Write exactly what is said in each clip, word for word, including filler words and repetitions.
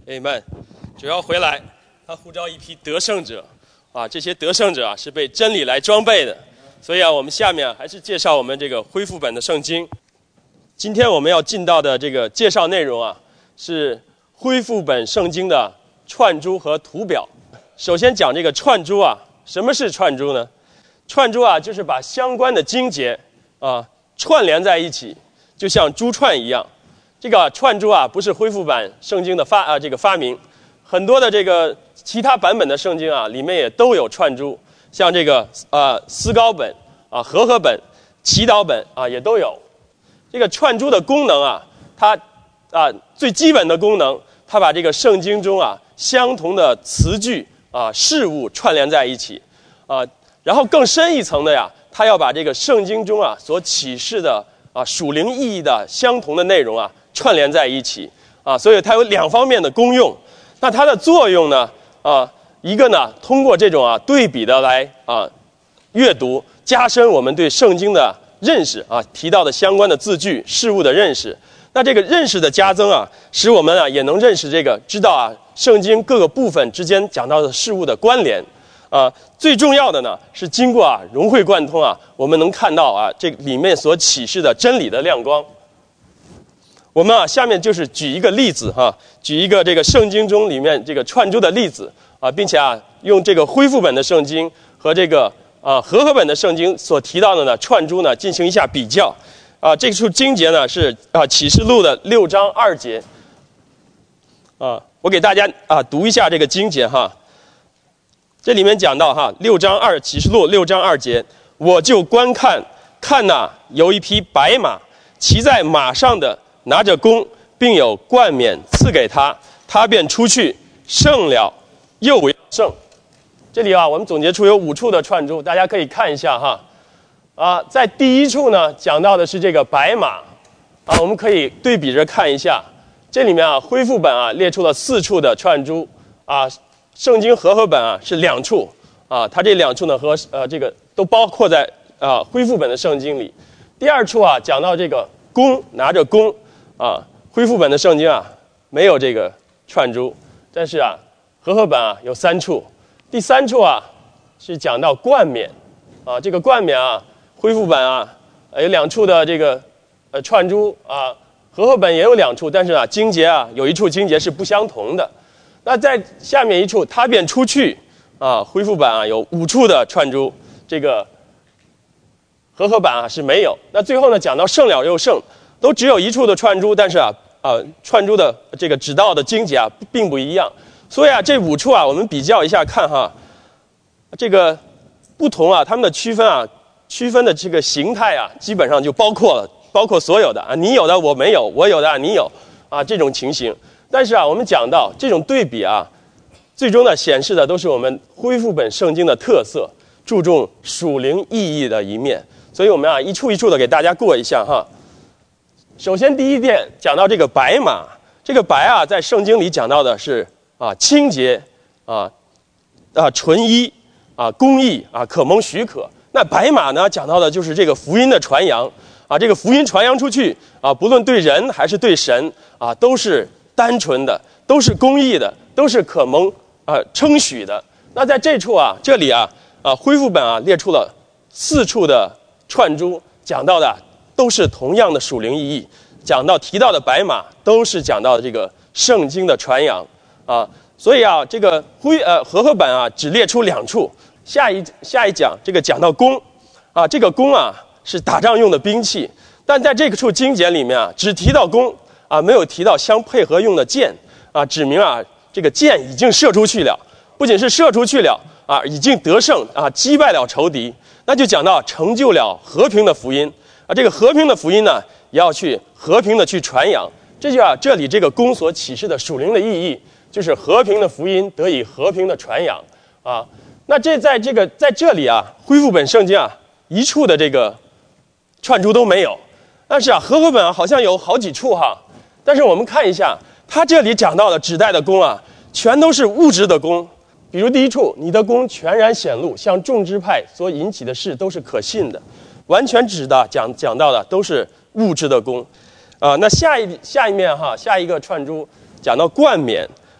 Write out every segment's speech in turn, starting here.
Amen。主要回来，他呼召一批得胜者啊，这些得胜者啊是被真理来装备的。所以啊，我们下面、啊、还是介绍我们这个恢复本的圣经。今天我们要进到的这个介绍内容啊，是恢复本圣经的串珠和图表。首先讲这个串珠啊，什么是串珠呢？串珠啊，就是把相关的经节啊串联在一起，就像珠串一样。这个串珠啊，不是恢复版圣经的发啊这个发明，很多的这个其他版本的圣经啊，里面也都有串珠，像这个呃思高本啊、和合本、祈祷本啊也都有。这个串珠的功能啊，它啊最基本的功能，它把这个圣经中啊相同的词句啊事物串联在一起啊，然后更深一层的呀，它要把这个圣经中啊所启示的啊属灵意义的相同的内容啊串联在一起啊，所以它有两方面的功用。那它的作用呢啊，一个呢通过这种啊对比的来啊阅读，加深我们对圣经的认识啊，提到的相关的字句事物的认识。那这个认识的加增啊，使我们啊也能认识这个知道啊圣经各个部分之间讲到的事物的关联啊。最重要的呢是经过啊融会贯通啊，我们能看到啊这里面所启示的真理的亮光。我们啊下面就是举一个例子哈、啊，举一个这个圣经中里面这个串珠的例子啊，并且啊用这个恢复本的圣经和这个啊和合本的圣经所提到的呢串珠呢进行一下比较啊。这处经节呢是啊启示录的六章二节啊，我给大家啊读一下这个经节哈。这里面讲到哈六章二启示录六章二节，我就观看看哪、啊、有一匹白马，骑在马上的拿着弓，并有冠冕赐给他，他便出去胜了，又为胜。这里啊，我们总结出有五处的串珠，大家可以看一下哈。啊，在第一处呢，讲到的是这个白马啊，我们可以对比着看一下。这里面啊，恢复本啊列出了四处的串珠啊，圣经和合本啊是两处啊，它这两处呢和呃这个都包括在啊恢复本的圣经里。第二处啊，讲到这个弓，拿着弓。啊，恢复本的圣经啊没有这个串珠，但是啊和合本啊有三处。第三处啊是讲到冠冕啊，这个冠冕啊恢复本啊有两处的这个呃串珠啊，和合本也有两处，但是啊经节啊有一处经节是不相同的。那在下面一处他便出去啊，恢复本啊有五处的串珠，这个和合本啊是没有。那最后呢讲到胜了又胜，都只有一处的串珠，但是啊，呃，串珠的这个指道的经节啊，并不一样。所以啊，这五处啊，我们比较一下看哈，这个不同啊，它们的区分啊，区分的这个形态啊，基本上就包括了，包括所有的啊，你有的我没有，我有的你有啊，这种情形。但是啊，我们讲到这种对比啊，最终呢显示的都是我们恢复本圣经的特色，注重属灵意义的一面。所以我们啊，一处一处的给大家过一下哈。首先，第一点讲到这个白马，这个白啊，在圣经里讲到的是啊清洁啊啊纯一啊公义啊可蒙许可。那白马呢，讲到的就是这个福音的传扬啊，这个福音传扬出去啊，不论对人还是对神啊，都是单纯的，都是公义的，都是可蒙啊称许的。那在这处啊，这里啊啊恢复本啊列出了四处的串珠，讲到的都是同样的属灵意义，讲到提到的白马都是讲到的这个圣经的传扬啊，所以啊，这个恢呃和合本啊只列出两处。下一下一讲这个讲到弓啊，这个弓啊是打仗用的兵器，但在这个处经节里面啊，只提到弓啊，没有提到相配合用的箭啊，指明啊这个箭已经射出去了，不仅是射出去了啊，已经得胜啊，击败了仇敌，那就讲到成就了和平的福音。啊，这个和平的福音呢，也要去和平的去传扬。这就啊，这里这个弓所启示的属灵的意义，就是和平的福音得以和平的传扬啊。那这在这个在这里啊，恢复本圣经啊，一处的这个串珠都没有。但是啊，和合本啊好像有好几处哈。但是我们看一下，它这里讲到的指代的弓啊，全都是物质的弓。比如第一处，你的弓全然显露，向众支派所引起的事都是可信的。完全指的讲讲到的都是物质的弓，啊，那下一下一面哈，下一个串珠讲到冠冕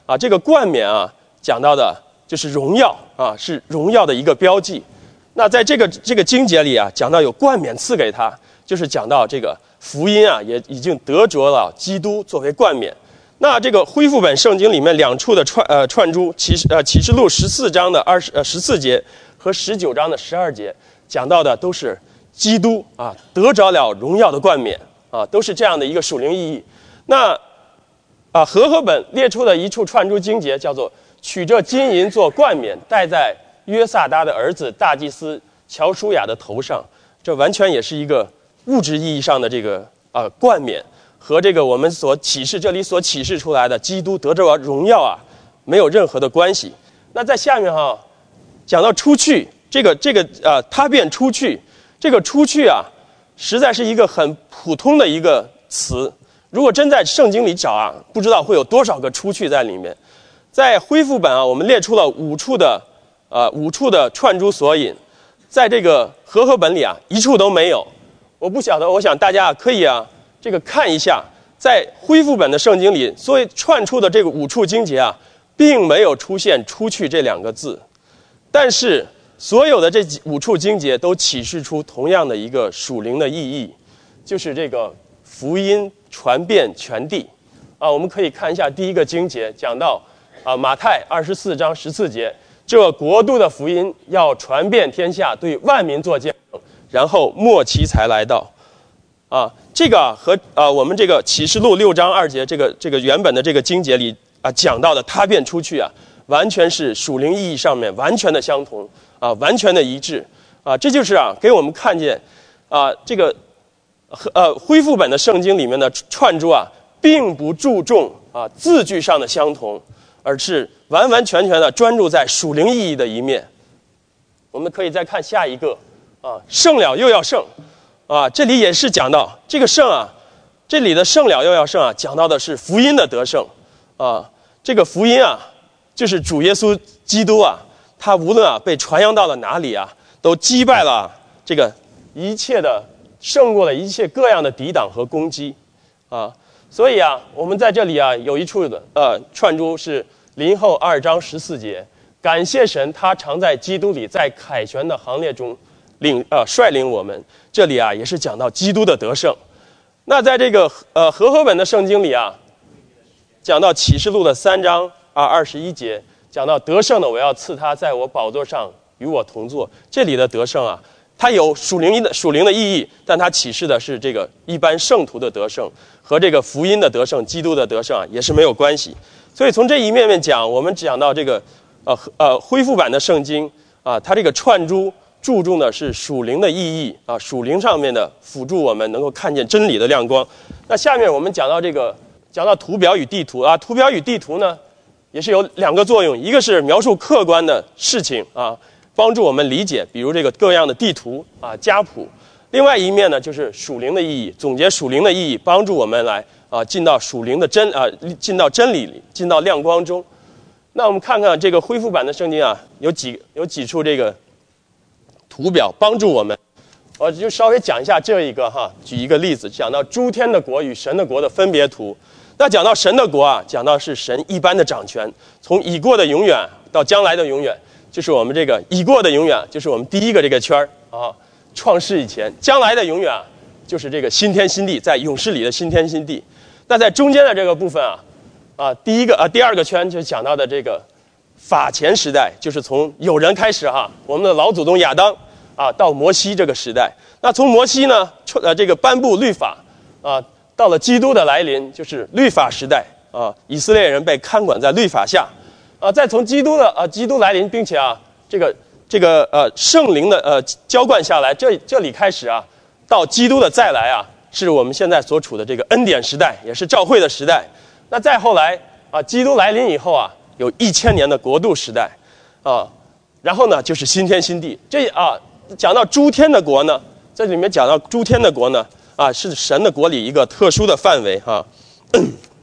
啊，这个冠冕啊，讲到的就是荣耀啊，是荣耀的一个标记。那在这个这个经节里啊，讲到有冠冕赐给他，就是讲到这个福音啊，也已经得着了基督作为冠冕。那这个恢复本圣经里面两处的串呃串珠启示呃启示录十四章的二十呃十四节和十九章的十二节讲到的都是基督啊得着了荣耀的冠冕啊，都是这样的一个属灵意义。那啊和合本列出的一处串珠经节叫做取这金银做冠冕，戴在约萨达的儿子大祭司乔舒雅的头上，这完全也是一个物质意义上的这个啊冠冕。和这个我们所启示这里所启示出来的基督得着荣耀啊，没有任何的关系。那在下面哈，讲到出去，这个这个呃，他便出去，这个出去啊，实在是一个很普通的一个词。如果真在圣经里找啊，不知道会有多少个出去在里面。在恢复本啊，我们列出了五处的呃五处的串珠索引，在这个和合本里啊，一处都没有。我不晓得，我想大家可以啊。这个看一下，在恢复本的圣经里，所以串出的这个五处经节啊，并没有出现“出去”这两个字，但是所有的这五处经节都启示出同样的一个属灵的意义，就是这个福音传遍全地。啊，我们可以看一下第一个经节，讲到啊马太二十四章十四节，这国度的福音要传遍天下，对万民做见证，然后末期才来到。啊，这个啊和啊我们这个启示录六章二节这个这个原本的这个经节里啊讲到的他便出去啊，完全是属灵意义上面完全的相同啊，完全的一致啊，这就是啊给我们看见啊这个呃恢复本的圣经里面的串珠啊，并不注重啊字句上的相同，而是完完全全的专注在属灵意义的一面。我们可以再看下一个啊，胜了又要胜。啊，这里也是讲到这个胜啊，这里的胜了又要胜啊，讲到的是福音的得胜啊。这个福音啊，就是主耶稣基督啊，他无论啊被传扬到了哪里啊，都击败了这个一切的，胜过了一切各样的抵挡和攻击啊。所以啊，我们在这里啊有一处的呃串珠是林后二章十四节，感谢神，他常在基督里，在凯旋的行列中领呃率领我们。这里啊也是讲到基督的得胜。那在这个呃和合本的圣经里啊，讲到启示录的三章啊二十一节，讲到得胜的我要赐他在我宝座上与我同坐。这里的得胜啊，它有属灵的属灵的意义，但它启示的是这个一般圣徒的得胜，和这个福音的得胜、基督的得胜啊也是没有关系。所以从这一面面讲，我们讲到这个呃呃恢复版的圣经啊，它这个串珠注重的是属灵的意义啊，属灵上面的辅助我们能够看见真理的亮光。那下面我们讲到这个，讲到图表与地图啊，图表与地图呢，也是有两个作用，一个是描述客观的事情啊，帮助我们理解，比如这个各样的地图啊、家谱；另外一面呢，就是属灵的意义，总结属灵的意义，帮助我们来啊进到属灵的真啊，进到真理里，进到亮光中。那我们看看这个恢复版的圣经啊，有几有几处这个图表帮助我们，我就稍微讲一下这一个哈，举一个例子，讲到诸天的国与神的国的分别图。那讲到神的国啊，讲到是神一般的掌权，从已过的永远到将来的永远，就是我们这个已过的永远，就是我们第一个这个圈啊，创世以前；将来的永远，就是这个新天新地，在永世里的新天新地。那在中间的这个部分啊，啊，第一个啊，第二个圈就讲到的这个法前时代，就是从有人开始哈，我们的老祖宗亚当。啊，到摩西这个时代，那从摩西呢，呃，这个颁布律法，啊，到了基督的来临，就是律法时代啊，以色列人被看管在律法下，啊，再从基督的啊，基督来临，并且啊，这个这个呃圣灵的呃浇灌下来，这这里开始啊，到基督的再来啊，是我们现在所处的这个恩典时代，也是召会的时代。那再后来啊，基督来临以后啊，有一千年的国度时代，啊，然后呢就是新天新地，这啊。讲到诸天的国呢，这里面讲到诸天的国呢，啊，是神的国里一个特殊的范围哈、啊，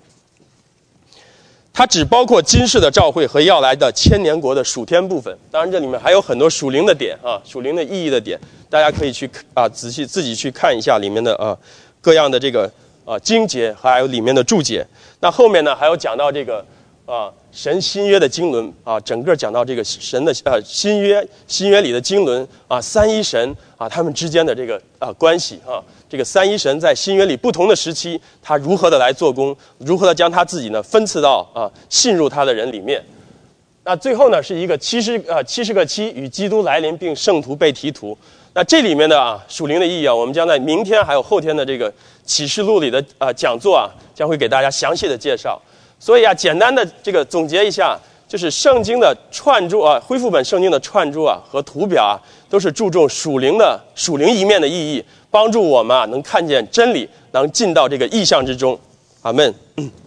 它只包括今世的召会和要来的千年国的属天部分。当然，这里面还有很多属灵的点啊，属灵的意义的点，大家可以去啊仔细自己去看一下里面的啊各样的这个啊经节，还有里面的注解。那后面呢，还有讲到这个啊，神新约的经纶啊，整个讲到这个神的呃新约新约里的经纶啊，三一神啊他们之间的这个啊关系啊，这个三一神在新约里不同的时期，他如何的来做工，如何的将他自己呢分赐到啊信入他的人里面。那最后呢是一个七十呃七十个七与基督来临并圣徒被提图。那这里面的啊属灵的意义啊，我们将在明天还有后天的这个启示录里的啊讲座啊，将会给大家详细的介绍。所以啊，简单的这个总结一下，就是圣经的串注啊，恢复本圣经的串注啊和图表啊，都是注重属灵的属灵一面的意义，帮助我们啊能看见真理，能进到这个意象之中。阿们。嗯